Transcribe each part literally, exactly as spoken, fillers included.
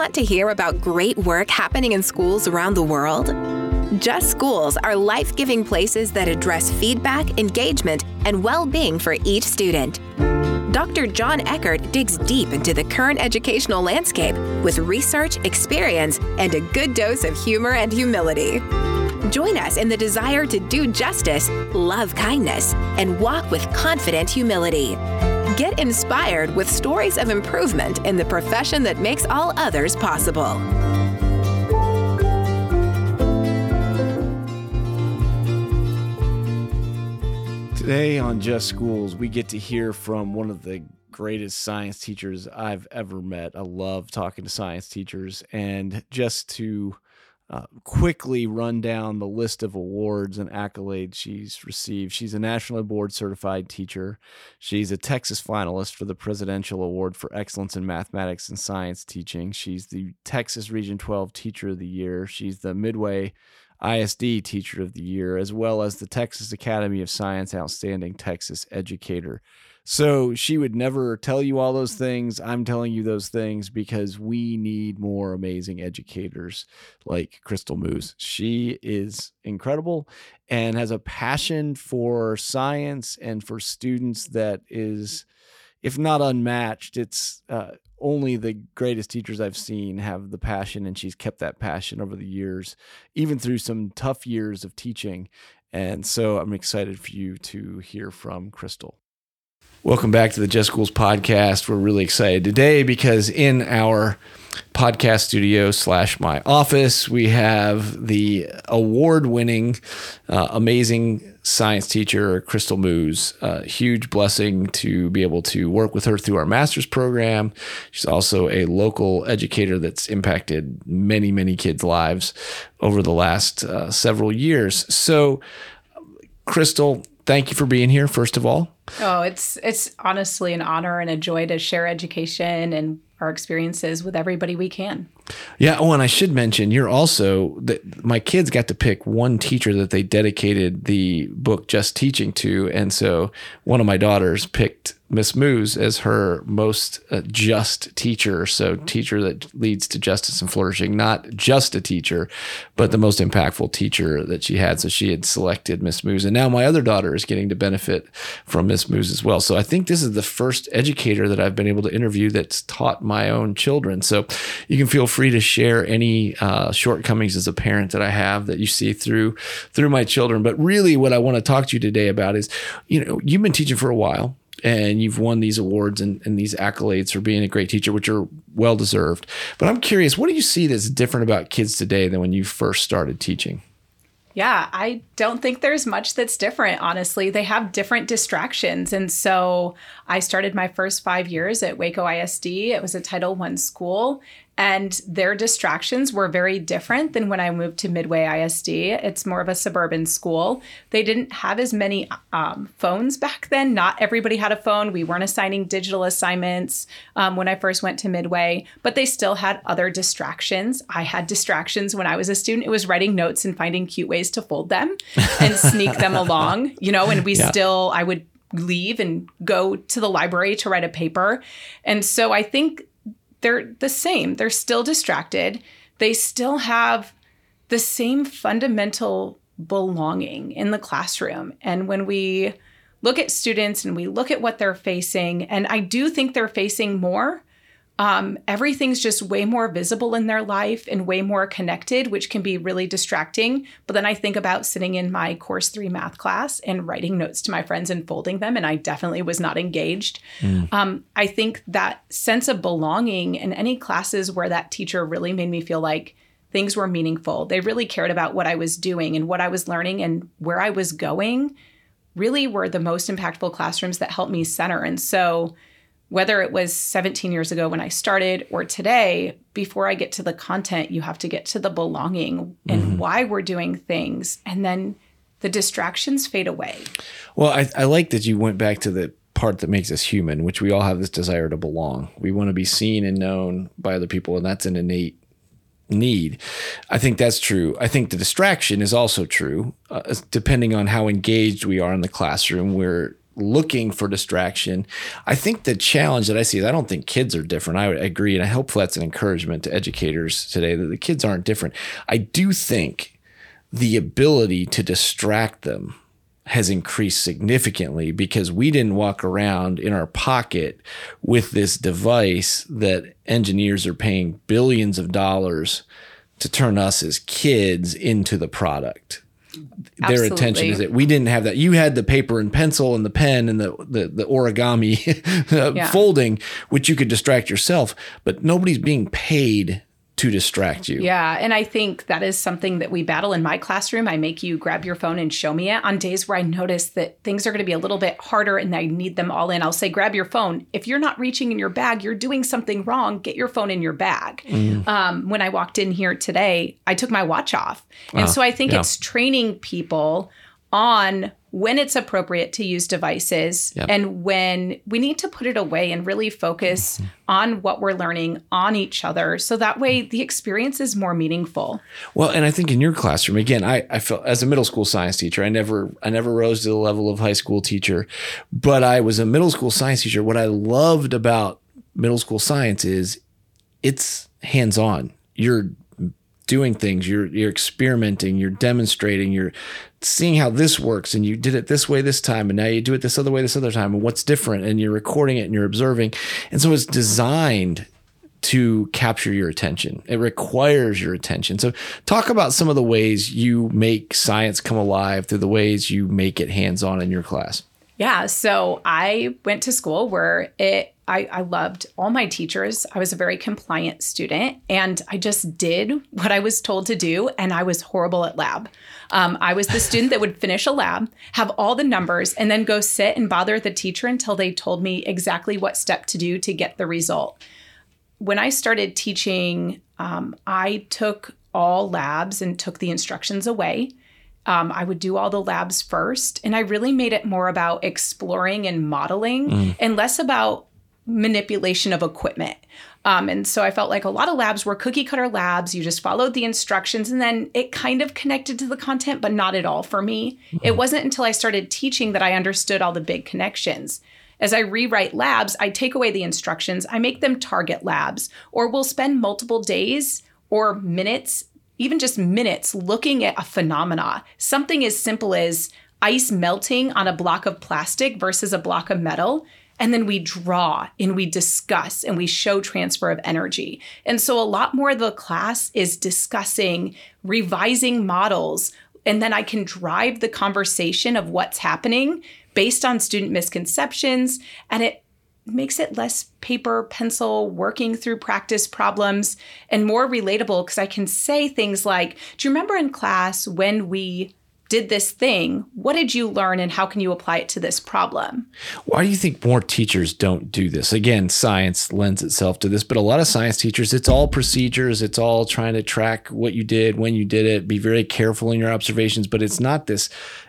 want to hear about great work happening in schools around the world? Just Schools are life-giving places that address feedback, engagement, and well-being for each student. Doctor John Eckert digs deep into the current educational landscape with research, experience, and a good dose of humor and humility. Join us in the desire to do justice, love kindness, and walk with confident humility. Get inspired with stories of improvement in the profession that makes all others possible. Today on Just Schools, we get to hear from one of the greatest science teachers I've ever met. I love talking to science teachers. And just to uh, quickly run down the list of awards and accolades she's received, she's a nationally board certified teacher. She's a Texas finalist for the Presidential Award for Excellence in Mathematics and Science Teaching. She's the Texas Region twelve Teacher of the Year. She's the Midway I S D Teacher of the Year, as well as the Texas Academy of Science Outstanding Texas Educator. So she would never tell you all those things. I'm telling you those things because we need more amazing educators like Crystal Moos. She is incredible and has a passion for science and for students that is, if not unmatched, it's uh, only the greatest teachers I've seen have the passion, and she's kept that passion over the years, even through some tough years of teaching. And so I'm excited for you to hear from Crystal. Welcome back to the Just Schools podcast. We're really excited today because in our podcast studio slash my office, we have the award-winning, uh, amazing science teacher, Crystal Moos. A huge blessing to be able to work with her through our master's program. She's also a local educator that's impacted many, many kids' lives over the last uh, several years. So, Crystal, thank you for being here, first of all. Oh, it's it's honestly an honor and a joy to share education and our experiences with everybody we can. Yeah. Oh, and I should mention, you're also, that my kids got to pick one teacher that they dedicated the book Just Teaching to. And so one of my daughters picked Miss Moos as her most uh, just teacher. So teacher that leads to justice and flourishing, not just a teacher, but the most impactful teacher that she had. So she had selected Miss Moos. And now my other daughter is getting to benefit from Miss Moos as well. So I think this is the first educator that I've been able to interview that's taught my own children. So you can feel free to share any uh, shortcomings as a parent that I have that you see through through my children. But really what I want to talk to you today about is, you know, you've been teaching for a while and you've won these awards and, and these accolades for being a great teacher, which are well-deserved. But I'm curious, what do you see that's different about kids today than when you first started teaching? Yeah, I don't think there's much that's different, honestly. They have different distractions. And so I started my first five years at Waco I S D. It was a Title one school. And their distractions were very different than when I moved to Midway I S D. It's more of a suburban school. They didn't have as many um, phones back then. Not everybody had a phone. We weren't assigning digital assignments um, when I first went to Midway, but they still had other distractions. I had distractions when I was a student. It was writing notes and finding cute ways to fold them and sneak them along, you know, and we yeah. still, I would leave and go to the library to write a paper. And so I think they're the same. They're still distracted. They still have the same fundamental belonging in the classroom. And when we look at students and we look at what they're facing, and I do think they're facing more, um, everything's just way more visible in their life and way more connected, which can be really distracting. But then I think about sitting in my course three math class and writing notes to my friends and folding them, and I definitely was not engaged. Mm. Um, I think that sense of belonging in any classes where that teacher really made me feel like things were meaningful. They really cared about what I was doing and what I was learning and where I was going really were the most impactful classrooms that helped me center. And so whether it was seventeen years ago when I started or today, before I get to the content, you have to get to the belonging and mm-hmm. why we're doing things. And then the distractions fade away. Well, I, I like that you went back to the part that makes us human, which we all have this desire to belong. We want to be seen and known by other people, and that's an innate need. I think that's true. I think the distraction is also true, uh, depending on how engaged we are in the classroom. We're looking for distraction. I think the challenge that I see is I don't think kids are different. I agree. And I hope that's an encouragement to educators today that the kids aren't different. I do think the ability to distract them has increased significantly because we didn't walk around in our pocket with this device that engineers are paying billions of dollars to turn us as kids into the product. Their Absolutely. attention is it. We didn't have that. You had the paper and pencil and the pen and the the, the origami yeah. folding, which you could distract yourself, but nobody's being paid to distract you. Yeah. And I think that is something that we battle in my classroom. I make you grab your phone and show me it on days where I notice that things are going to be a little bit harder and I need them all in. I'll say, grab your phone. If you're not reaching in your bag, you're doing something wrong. Get your phone in your bag. Mm. Um, when I walked in here today, I took my watch off. And uh, so I think yeah. it's training people on when it's appropriate to use devices yep. and when we need to put it away and really focus mm-hmm. on what we're learning on each other. So that way the experience is more meaningful. Well, and I think in your classroom, again, I, I felt as a middle school science teacher, I never, I never rose to the level of high school teacher, but I was a middle school science teacher. What I loved about middle school science is it's hands-on. You're doing things, you're, you're experimenting, you're demonstrating, you're seeing how this works, and you did it this way this time, and now you do it this other way this other time, and what's different, and you're recording it and you're observing. And so it's designed to capture your attention. It requires your attention. So talk about some of the ways you make science come alive through the ways you make it hands-on in your class. Yeah. So I went to school where it, I, I loved all my teachers. I was a very compliant student and I just did what I was told to do. And I was horrible at lab. Um, I was the student that would finish a lab, have all the numbers, and then go sit and bother the teacher until they told me exactly what step to do to get the result. When I started teaching, um, I took all labs and took the instructions away. Um, I would do all the labs first, and I really made it more about exploring and modeling mm. and less about manipulation of equipment. Um, and so I felt like a lot of labs were cookie cutter labs. You just followed the instructions and then it kind of connected to the content, but not at all for me. Mm. It wasn't until I started teaching that I understood all the big connections. As I rewrite labs, I take away the instructions, I make them target labs, or we'll spend multiple days or minutes, even just minutes, looking at a phenomena. Something as simple as ice melting on a block of plastic versus a block of metal. And then we draw and we discuss and we show transfer of energy. And so a lot more of the class is discussing, revising models, and then I can drive the conversation of what's happening based on student misconceptions, and it makes it less paper, pencil, working through practice problems, and more relatable because I can say things like, do you remember in class when we did this thing? What did you learn and how can you apply it to this problem? Why do you think more teachers don't do this? Again, science lends itself to this, but a lot of science teachers, it's all procedures. It's all trying to track what you did, when you did it, be very careful in your observations, but it's not this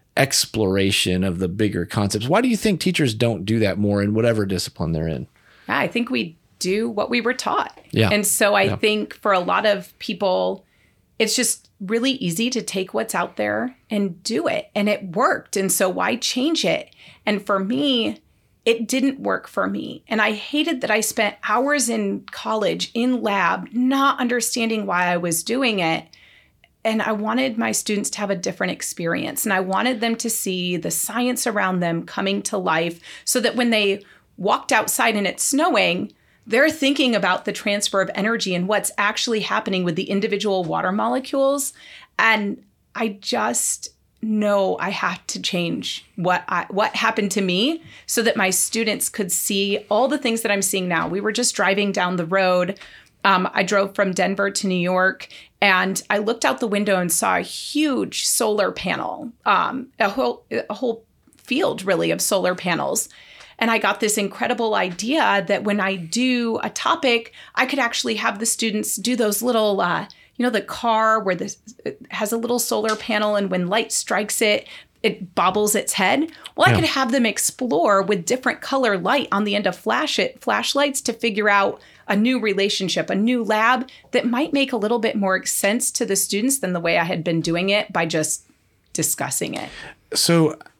exploration of the bigger concepts. Why do you think teachers don't do that more in whatever discipline they're in? Yeah, I think we do what we were taught. Yeah. And so I yeah. think for a lot of people, it's just really easy to take what's out there and do it. And it worked. And so why change it? And for me, it didn't work for me. And I hated that I spent hours in college in lab, not understanding why I was doing it. And I wanted my students to have a different experience. And I wanted them to see the science around them coming to life so that when they walked outside and it's snowing, they're thinking about the transfer of energy and what's actually happening with the individual water molecules. And I just know I have to change what I, what happened to me so that my students could see all the things that I'm seeing now. We were just driving down the road. Um, I drove from Denver to New York, and I looked out the window and saw a huge solar panel, um, a whole a whole field really of solar panels. And I got this incredible idea that when I do a topic, I could actually have the students do those little, uh, you know, the car where this it has a little solar panel, and when light strikes it, it bobbles its head. Well, yeah. I could have them explore with different color light on the end of flash it, flashlights to figure out a new relationship, a new lab that might make a little bit more sense to the students than the way I had been doing it by just discussing it. So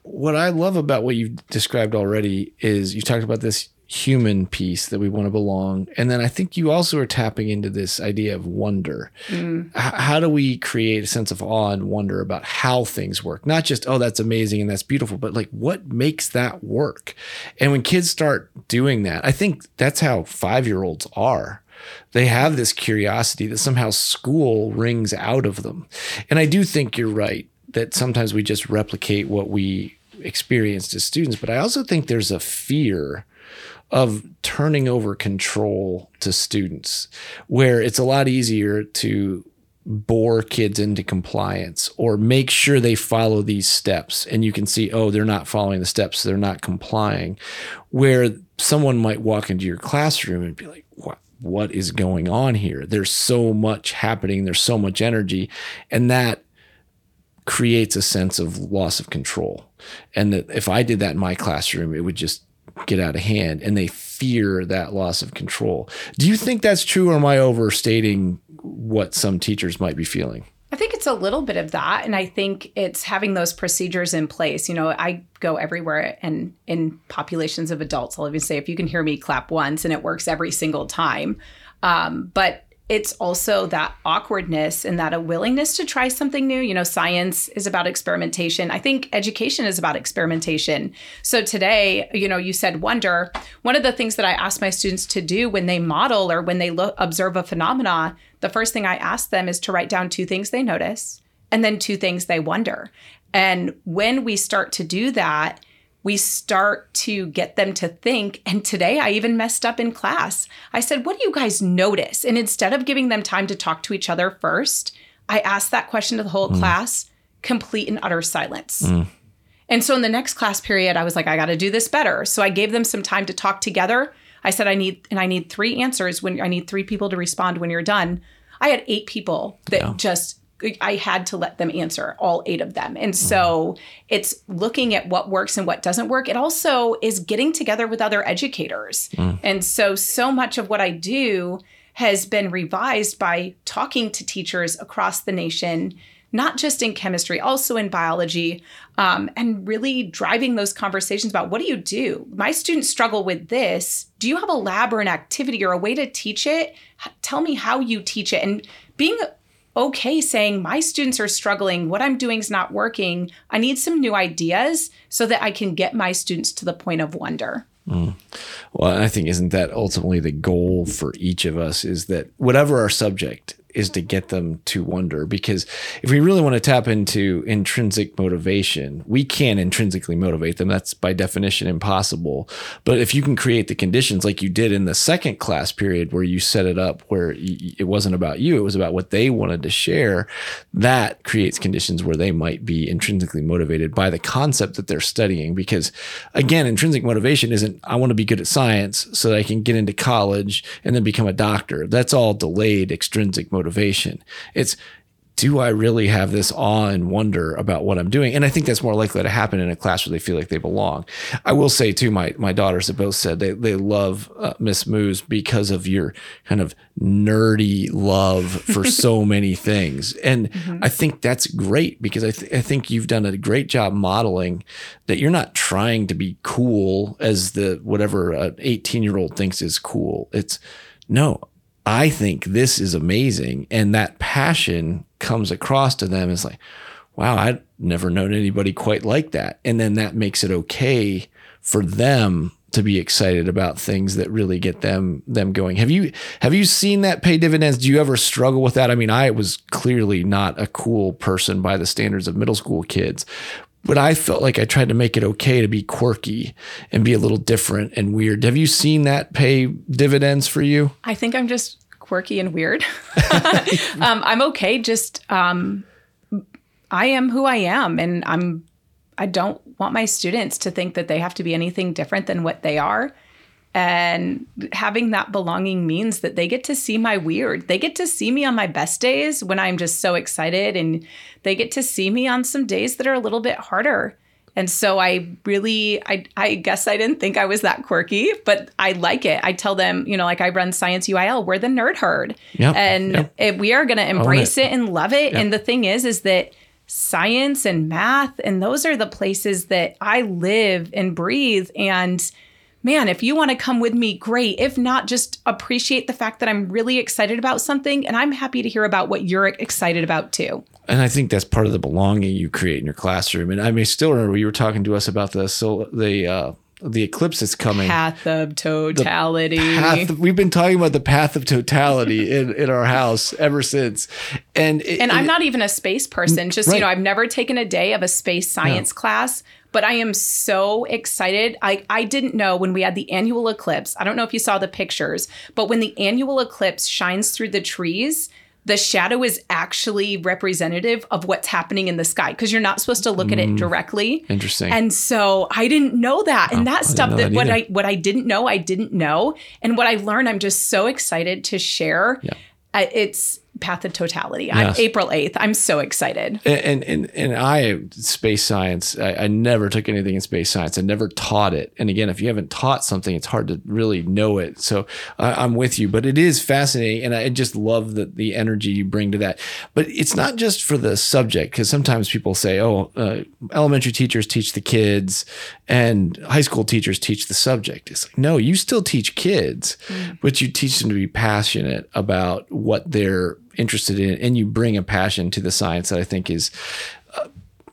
what I love about what you've described already is you talked about this human piece that we want to belong. And then I think you also are tapping into this idea of wonder. Mm. H- how do we create a sense of awe and wonder about how things work? Not just, oh, that's amazing and that's beautiful, but like what makes that work? And when kids start doing that, I think that's how five-year-olds are. They have this curiosity that somehow school rings out of them. And I do think you're right that sometimes we just replicate what we experienced as students, but I also think there's a fear of turning over control to students, where it's a lot easier to bore kids into compliance or make sure they follow these steps. And you can see, oh, they're not following the steps, they're not complying. Where someone might walk into your classroom and be like, what? What is going on here? There's so much happening. There's so much energy. And that creates a sense of loss of control. And that if I did that in my classroom, it would just get out of hand, and they fear that loss of control. Do you think that's true, or am I overstating what some teachers might be feeling? I think it's a little bit of that. And I think it's having those procedures in place. You know, I go everywhere and in populations of adults, I'll even say, if you can hear me, clap once, and it works every single time. Um, but it's also that awkwardness and that a willingness to try something new. You know, science is about experimentation. I think education is about experimentation. So today, you know, you said wonder. One of the things that I ask my students to do when they model or when they look, observe a phenomena, the first thing I ask them is to write down two things they notice and then two things they wonder. And when we start to do that, we start to get them to think. And today I even messed up in class. I said, what do you guys notice? And instead of giving them time to talk to each other first, I asked that question to the whole mm. class, complete and utter silence. Mm. And so in the next class period, I was like, I got to do this better. So I gave them some time to talk together. I said, I need, and I need three answers when I need three people to respond when you're done. I had eight people that yeah. just, I had to let them answer, all eight of them. And so mm. it's looking at what works and what doesn't work. It also is getting together with other educators. Mm. And so, so much of what I do has been revised by talking to teachers across the nation, not just in chemistry, also in biology, um, and really driving those conversations about what do you do? My students struggle with this. Do you have a lab or an activity or a way to teach it? Tell me how you teach it. And being okay saying my students are struggling, what I'm doing is not working. I need some new ideas so that I can get my students to the point of wonder. Mm. Well, I think isn't that ultimately the goal for each of us, is that whatever our subject is to get them to wonder. Because if we really want to tap into intrinsic motivation, we can intrinsically motivate them. That's by definition impossible. But if you can create the conditions like you did in the second class period where you set it up where it wasn't about you, it was about what they wanted to share, that creates conditions where they might be intrinsically motivated by the concept that they're studying. Because again, intrinsic motivation isn't, I want to be good at science so that I can get into college and then become a doctor. That's all delayed extrinsic motivation. Motivation. It's, do I really have this awe and wonder about what I'm doing? And I think that's more likely to happen in a class where they feel like they belong. I will say too, my my daughters have both said they they love uh, Miss Moos because of your kind of nerdy love for so many things. And mm-hmm. I think that's great, because I, th- I think you've done a great job modeling that you're not trying to be cool as the whatever an eighteen-year-old thinks is cool. It's no, I think this is amazing. And that passion comes across to them. It's like, wow, I've never known anybody quite like that. And then that makes it okay for them to be excited about things that really get them them going. Have you have you seen that pay dividends? Do you ever struggle with that? I mean, I was clearly not a cool person by the standards of middle school kids, but I felt like I tried to make it okay to be quirky and be a little different and weird. Have you seen that pay dividends for you? I think I'm just quirky and weird. um, I'm okay. Just um, I am who I am, and I'm. I don't want my students to think that they have to be anything different than what they are. And having that belonging means that they get to see my weird. They get to see me on my best days when I'm just so excited, and they get to see me on some days that are a little bit harder. And so I really, I, I guess I didn't think I was that quirky, but I like it. I tell them, you know, like I run Science U I L, we're the nerd herd. Yep, and yep. It, we are going to embrace it. it and love it. Yep. And the thing is, is that science and math. And those are the places that I live and breathe. And man, if you want to come with me, great. If not, just appreciate the fact that I'm really excited about something, and I'm happy to hear about what you're excited about too. And I think that's part of the belonging you create in your classroom. And I may still remember you were talking to us about the so the uh, the eclipse that's coming. Path of totality. Path, we've been talking about the path of totality in, in our house ever since. And it, and I'm it, not even a space person. Just, right. you know, I've never taken a day of a space science no. class. But I am so excited. I, I didn't know when we had the annual eclipse. I don't know if you saw the pictures, but when the annual eclipse shines through the trees, the shadow is actually representative of what's happening in the sky, because you're not supposed to look mm, at it directly. Interesting. And so I didn't know that. And oh, that stuff that, that what I what I didn't know, I didn't know. And what I learned, I'm just so excited to share. Yeah. Uh, it's Path of Totality. Yes. I'm April eighth. I'm so excited. And and and I space science. I, I never took anything in space science. I never taught it. And again, if you haven't taught something, it's hard to really know it. So uh, I'm with you. But it is fascinating, and I just love the the energy you bring to that. But it's not just for the subject, because sometimes people say, "Oh, uh, elementary teachers teach the kids, and high school teachers teach the subject." It's like, no, you still teach kids, mm. but you teach them to be passionate about what they're interested in, and you bring a passion to the science that I think is uh,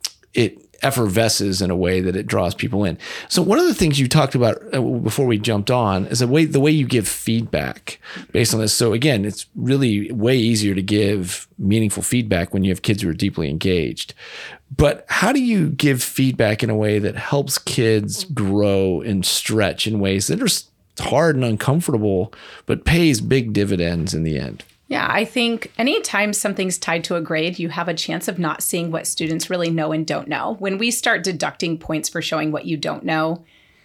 it effervesces in a way that it draws people in. So one of the things you talked about uh, before we jumped on is the way the way you give feedback based on this. So again, it's really way easier to give meaningful feedback when you have kids who are deeply engaged. But how do you give feedback in a way that helps kids grow and stretch in ways that are hard and uncomfortable, but pays big dividends in the end? Yeah, I think anytime something's tied to a grade, you have a chance of not seeing what students really know and don't know. When we start deducting points for showing what you don't know,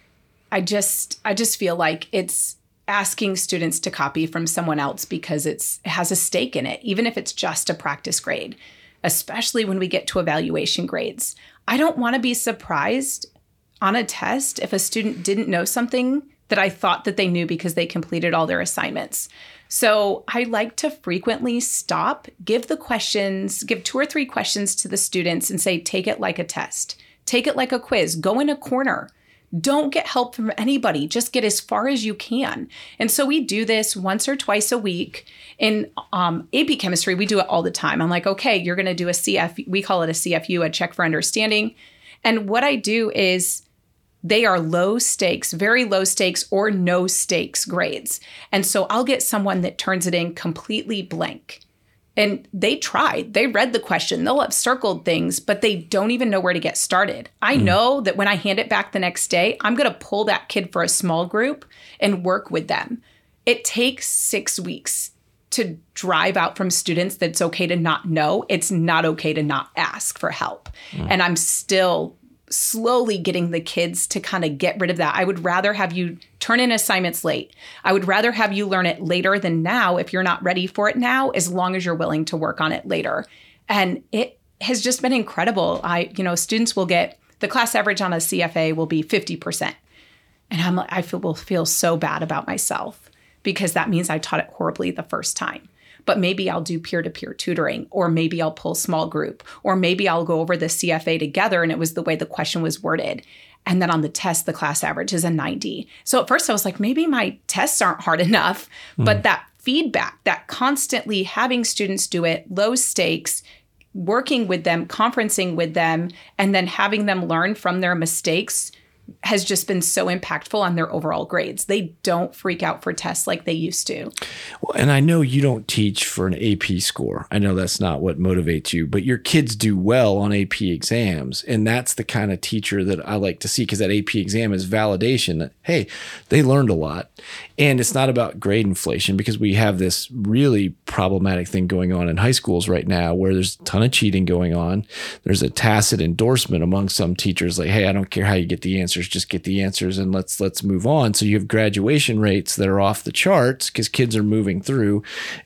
I just I just feel like it's asking students to copy from someone else because it's it has a stake in it, even if it's just a practice grade, especially when we get to evaluation grades. I don't want to be surprised on a test if a student didn't know something that I thought that they knew because they completed all their assignments. So I like to frequently stop, give the questions, give two or three questions to the students and say, take it like a test, take it like a quiz, go in a corner. Don't get help from anybody. Just get as far as you can. And so we do this once or twice a week. In um, A P chemistry, we do it all the time. I'm like, okay, you're going to do a C F, we call it a C F U, a check for understanding. And what I do is they are low stakes, very low stakes or no stakes grades. And so I'll get someone that turns it in completely blank. And they tried, they read the question, they'll have circled things, but they don't even know where to get started. I mm. know that when I hand it back the next day, I'm going to pull that kid for a small group and work with them. It takes six weeks to drive out from students that it's okay to not know. It's not okay to not ask for help. Mm. And I'm still slowly getting the kids to kind of get rid of that. I would rather have you turn in assignments late. I would rather have you learn it later than now if you're not ready for it now, as long as you're willing to work on it later. And it has just been incredible. I, you know, students will get, the class average on a C F A will be fifty percent. And I'm like, I feel, will feel so bad about myself because that means I taught it horribly the first time. But maybe I'll do peer-to-peer tutoring, or maybe I'll pull small group, or maybe I'll go over the C F A together and it was the way the question was worded. And then on the test, the class average is a ninety. So at first I was like, maybe my tests aren't hard enough, mm. but that feedback, that constantly having students do it, low stakes, working with them, conferencing with them, and then having them learn from their mistakes has just been so impactful on their overall grades. They don't freak out for tests like they used to. Well, and I know you don't teach for an A P score. I know that's not what motivates you, but your kids do well on A P exams. And that's the kind of teacher that I like to see, because that A P exam is validation that, hey, they learned a lot. And it's not about grade inflation, because we have this really problematic thing going on in high schools right now where there's a ton of cheating going on. There's a tacit endorsement among some teachers like, hey, I don't care how you get the answers, just get the answers and let's let's move on. So you have graduation rates that are off the charts because kids are moving through.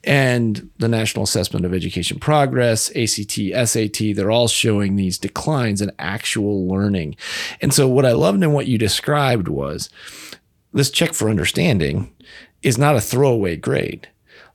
And the National Assessment of Education Progress, A C T, S A T, they're all showing these declines in actual learning. And so what I loved in what you described was this check for understanding is not a throwaway grade.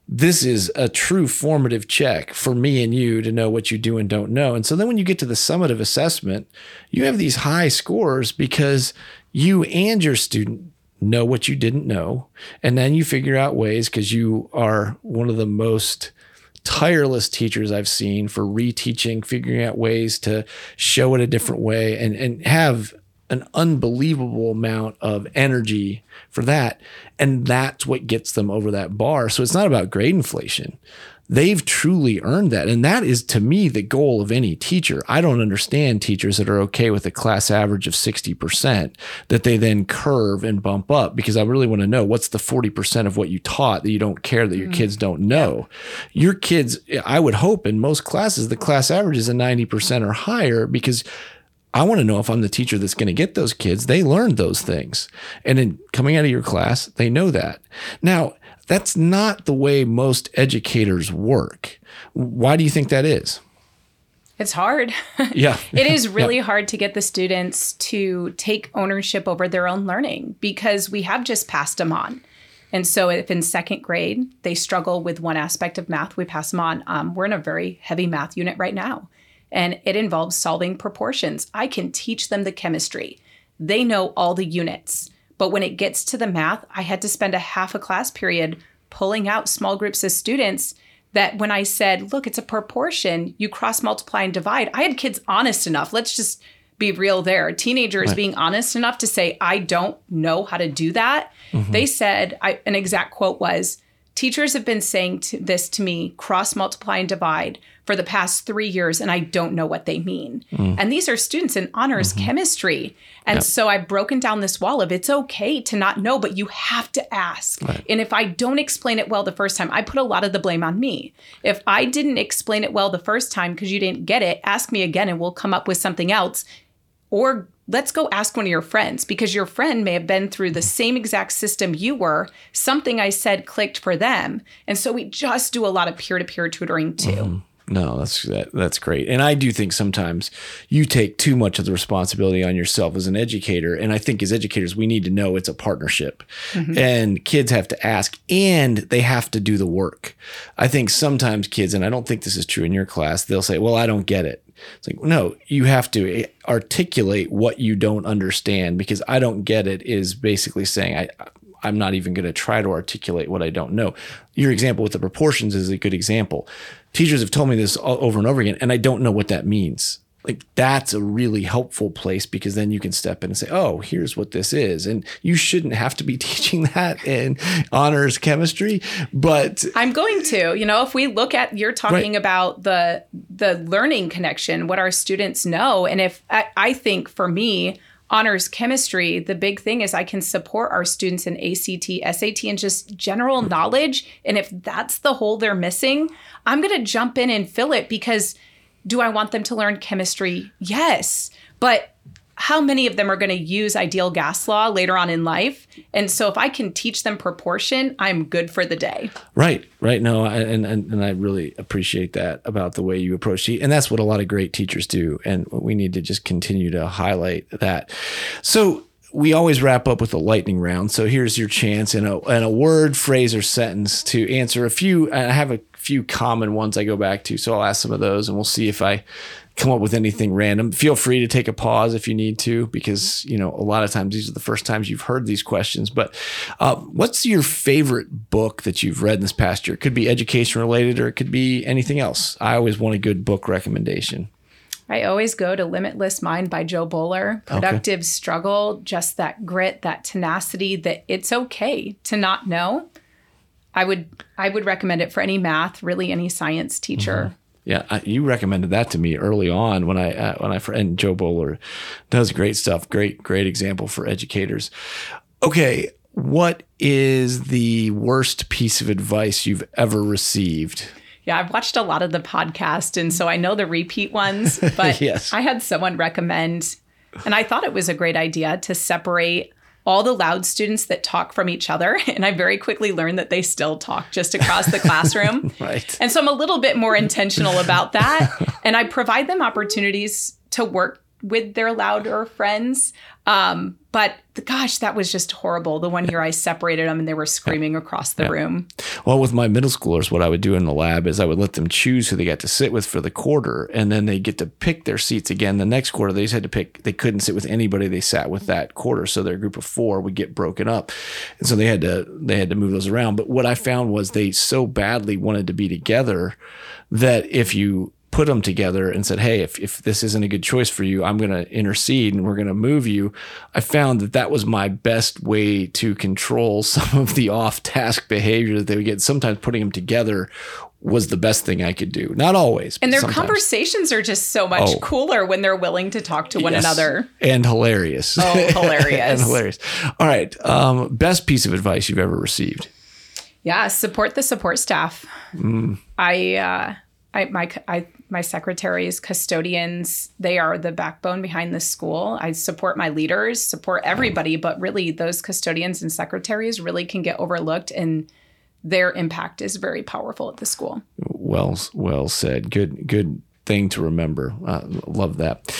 this is a true formative check for me and you to know what you do and don't know. And so then when you get to the summative assessment, you have these high scores because you and your student know what you didn't know. And then you figure out ways, because you are one of the most tireless teachers I've seen for reteaching, figuring out ways to show it a different way, and, and have an unbelievable amount of energy for that. And that's what gets them over that bar. So it's not about grade inflation. They've truly earned that. And that is, to me, the goal of any teacher. I don't understand teachers that are okay with a class average of sixty percent that they then curve and bump up, because I really want to know what's the forty percent of what you taught that you don't care that your mm-hmm. kids don't know. Yeah. Your kids, I would hope in most classes, the class average is a ninety percent or higher, because I want to know if I'm the teacher that's going to get those kids, they learned those things. And then coming out of your class, they know that. Now, that's not the way most educators work. Why do you think that is? It's hard. Yeah. It is really yeah. hard to get the students to take ownership over their own learning, because we have just passed them on. And so if in second grade, they struggle with one aspect of math, we pass them on. Um, we're in a very heavy math unit right now, and it involves solving proportions. I can teach them the chemistry. They know all the units. But when it gets to the math, I had to spend a half a class period pulling out small groups of students that when I said, look, it's a proportion, you cross multiply and divide, I had kids honest enough. Let's just be real there. Teenagers right. being honest enough to say, I don't know how to do that. Mm-hmm. They said, I, an exact quote was, teachers have been saying to this to me, cross multiply and divide, for the past three years, and I don't know what they mean. Mm. And these are students in honors mm-hmm. chemistry. And yep. so I've broken down this wall of it's okay to not know, but you have to ask. Right. And if I don't explain it well the first time, I put a lot of the blame on me. If I didn't explain it well the first time because you didn't get it, ask me again and we'll come up with something else. Or let's go ask one of your friends, because your friend may have been through the same exact system you were. Something I said clicked for them. And so we just do a lot of peer-to-peer tutoring too. Mm-hmm. No, that's that, that's great. And I do think sometimes you take too much of the responsibility on yourself as an educator. And I think as educators, we need to know it's a partnership. Mm-hmm. And kids have to ask, and they have to do the work. I think sometimes kids, and I don't think this is true in your class, they'll say, well, I don't get it. It's like, no, you have to articulate what you don't understand, because I don't get it is basically saying, I, I'm not even going to try to articulate what I don't know. Your example with the proportions is a good example. Teachers have told me this all over and over again, and I don't know what that means. Like, that's a really helpful place, because then you can step in and say, oh, here's what this is. And you shouldn't have to be teaching that in honors chemistry, but I'm going to. You know, if we look at, you're talking right. about the the learning connection, what our students know. And if I, I think for me, honors chemistry, the big thing is I can support our students in A C T, S A T, and just general knowledge. And if that's the hole they're missing, I'm going to jump in and fill it, because do I want them to learn chemistry? Yes. But how many of them are going to use ideal gas law later on in life? And so if I can teach them proportion, I'm good for the day. Right, right. No, and, and, and I really appreciate that about the way you approach it. And that's what a lot of great teachers do. And we need to just continue to highlight that. So we always wrap up with a lightning round. So here's your chance in a, in a word, phrase, or sentence to answer a few. I have a few common ones I go back to. So I'll ask some of those and we'll see if I come up with anything random. Feel free to take a pause if you need to, because, you know, a lot of times these are the first times you've heard these questions. But uh, what's your favorite book that you've read in this past year? It could be education related, or it could be anything else. I always want a good book recommendation. I always go to Limitless Mind by Joe Boller. Productive okay. Struggle, just that grit, that tenacity, that it's okay to not know. I would I would recommend it for any math, really any science teacher. Mm-hmm. Yeah, I, you recommended that to me early on when I uh, when I and Joe Boller does great stuff. Great great example for educators. Okay, what is the worst piece of advice you've ever received? Yeah, I've watched a lot of the podcast, and so I know the repeat ones, but yes. I had someone recommend, and I thought it was a great idea to separate all the loud students that talk from each other. And I very quickly learned that they still talk just across the classroom. Right. And so I'm a little bit more intentional about that. And I provide them opportunities to work with their louder friends. Um, but gosh, that was just horrible. The one year I separated them and they were screaming across the yeah. room. Well, with my middle schoolers, what I would do in the lab is I would let them choose who they got to sit with for the quarter, and then they get to pick their seats again. The next quarter, they just had to pick, they couldn't sit with anybody they sat with that quarter. So their group of four would get broken up. And so they had to, they had to move those around. But what I found was they so badly wanted to be together that if you put them together and said, hey, if, if this isn't a good choice for you, I'm going to intercede and we're going to move you. I found that that was my best way to control some of the off-task behavior that they would get. Sometimes putting them together was the best thing I could do. Not always. And their sometimes. Conversations are just so much oh. cooler when they're willing to talk to one yes. another. And hilarious. Oh, hilarious. and hilarious. All right. Um, best piece of advice you've ever received? Yeah, support the support staff. Mm. I, uh, I, my, I, my secretaries, custodians, they are the backbone behind the school. I support my leaders, support everybody, but really those custodians and secretaries really can get overlooked, and their impact is very powerful at the school. Well, well said. Good, good thing to remember. Uh, love that.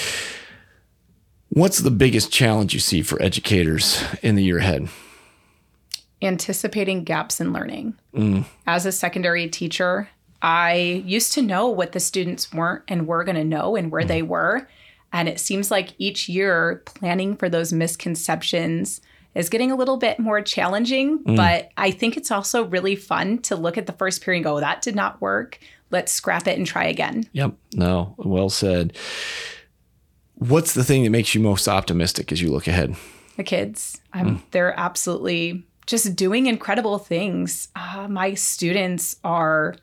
What's the biggest challenge you see for educators in the year ahead? Anticipating gaps in learning. Mm. As a secondary teacher, I used to know what the students weren't and were going to know and where mm. they were. And it seems like each year planning for those misconceptions is getting a little bit more challenging. Mm. But I think it's also really fun to look at the first period and go, that did not work. Let's scrap it and try again. Yep. No, well said. What's the thing that makes you most optimistic as you look ahead? The kids. Um, mm. They're absolutely just doing incredible things. Uh, my students are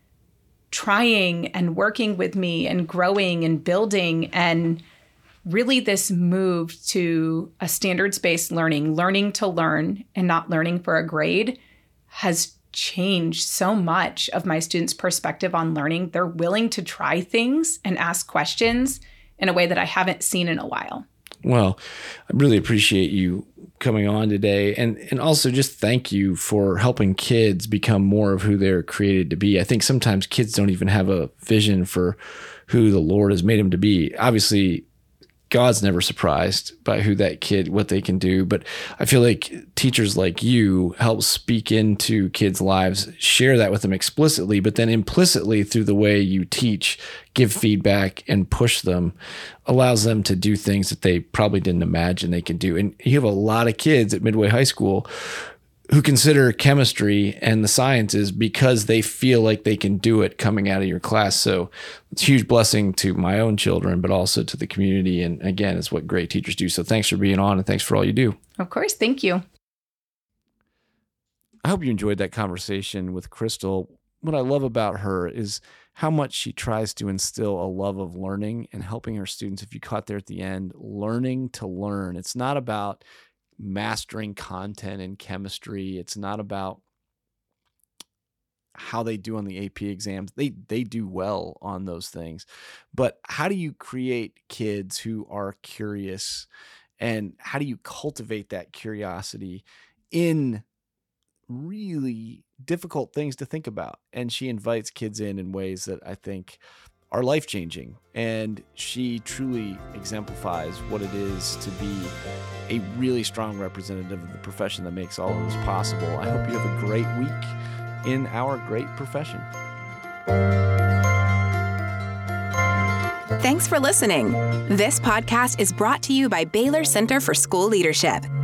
trying and working with me and growing and building, and really this move to a standards-based learning, learning to learn and not learning for a grade, has changed so much of my students' perspective on learning. They're willing to try things and ask questions in a way that I haven't seen in a while. Well, I really appreciate you coming on today, and and also just thank you for helping kids become more of who they're created to be. I think sometimes kids don't even have a vision for who the Lord has made them to be. Obviously, God's never surprised by who that kid, what they can do. But I feel like teachers like you help speak into kids' lives, share that with them explicitly, but then implicitly through the way you teach, give feedback and push them, allows them to do things that they probably didn't imagine they could do. And you have a lot of kids at Midway High School who consider chemistry and the sciences because they feel like they can do it coming out of your class. So it's a huge blessing to my own children, but also to the community. And again, it's what great teachers do. So thanks for being on, and thanks for all you do. Of course. Thank you. I hope you enjoyed that conversation with Crystal. What I love about her is how much she tries to instill a love of learning and helping her students, if you caught there at the end, learning to learn. It's not about mastering content in chemistry. It's not about how they do on the A P exams. They they do well on those things. But how do you create kids who are curious, and how do you cultivate that curiosity in really difficult things to think about? And she invites kids in in ways that I think are life-changing, and she truly exemplifies what it is to be a really strong representative of the profession that makes all of this possible. I hope you have a great week in our great profession. Thanks for listening. This podcast is brought to you by Baylor Center for School Leadership.